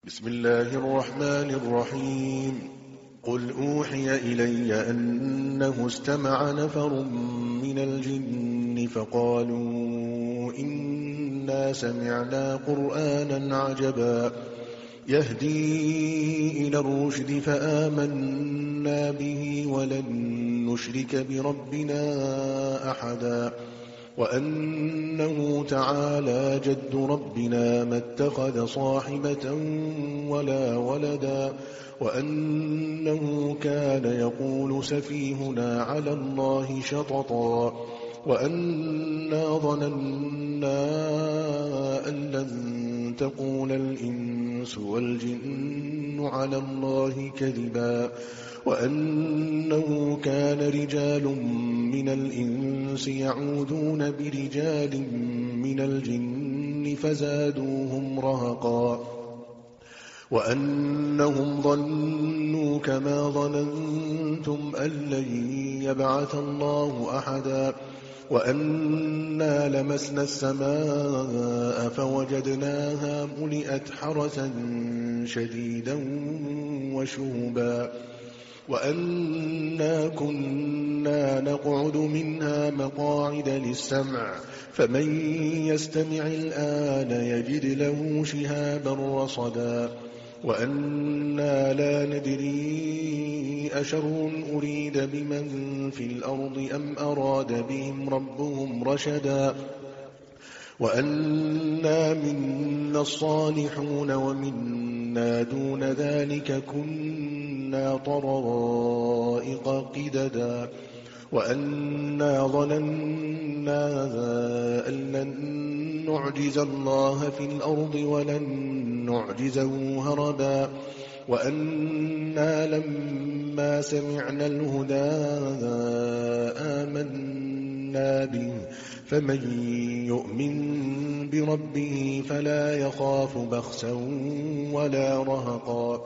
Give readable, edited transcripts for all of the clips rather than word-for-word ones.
بسم الله الرحمن الرحيم. قل أوحي إلي أنه استمع نفر من الجن فقالوا إنا سمعنا قرآنا عجبا يهدي إلى الرشد فآمنا به ولن نشرك بربنا أحدا وأنه تعالى جد ربنا ما اتخذ صاحبة ولا ولدا وأنه كان يقول سفيهنا على الله شططا وأنا ظننا أن لن تقول الإنس والجن على الله كذبا وأنه كان رجال من الإنس يعوذون برجال من الجن فزادوهم رهقا وأنهم ظنوا كما ظننتم أن لن يبعث الله أحدا وأنا لمسنا السماء فوجدناها ملئت حرسا شديدا وشهبا وأنا كنا نقعد منها مقاعد للسمع فمن يستمع الآن يجد له شهابا رصدا وأنا لا ندري أشر أريد بمن في الأرض أم أراد بهم ربهم رشدا وأنا منا الصالحون ومنا دون ذلك كنا طرائق قددا وأنا ظننا أن لن نعجز الله في الأرض ولن نعجزه هربا وأنا لما سمعنا الهدى آمنا به فمن يؤمن بربه فلا يخاف بخسا ولا رهقا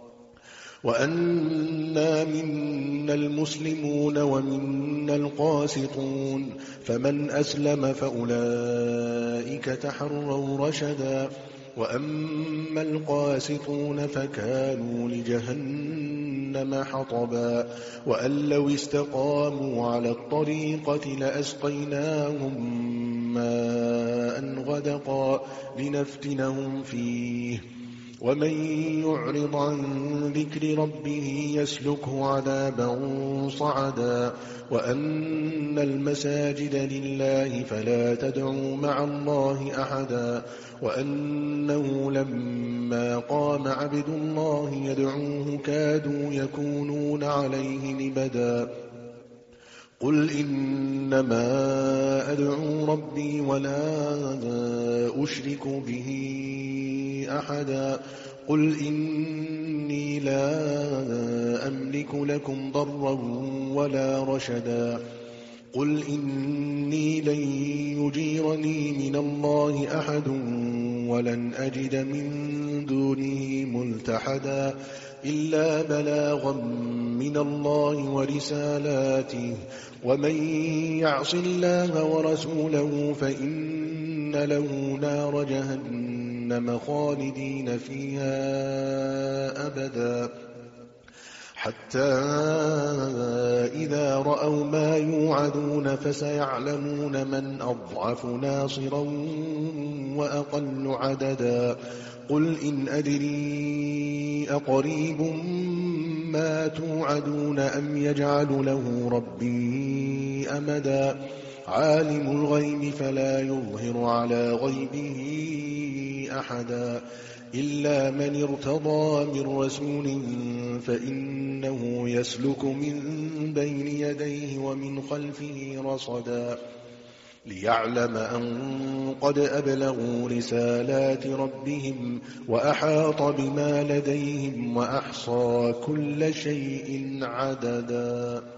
وأنا منا المسلمون ومنا القاسطون فمن أسلم فأولئك تحروا رشدا وأما القاسطون فكانوا لجهنم حطبا وأن لو استقاموا على الطريقة لأسقيناهم ماء غدقا لنفتنهم فيه ومن يعرض عن ذكر ربه يسلكه عذابا صعدا وأن المساجد لله فلا تدعوا مع الله أحدا وأنه لما قام عبد الله يدعوه كادوا يكونون عليه لبدا قل إنما أدعو ربي ولا أشرك به أحدا قل إني لا أملك لكم ضرا ولا رشدا قل إني لن يجيرني من الله أحد ولن أجد من دونه ملتحدا إلا بلاغا من الله ورسالاته ومن يعص الله ورسوله فإن له نار جهنم خالدين فيها أبدا حتى إذا رأوا ما يوعدون فسيعلمون من أضعف ناصرا وأقل عددا قل إن أدري أقريب ما توعدون أم يجعل له ربي أمدا عالم الغيب فلا يظهر على غيبه أحدا إلا من ارتضى من رسول فإنه يسلك من بين يديه ومن خلفه رصدا ليعلم أن قد أبلغوا رسالات ربهم وأحاط بما لديهم وأحصى كل شيء عددا.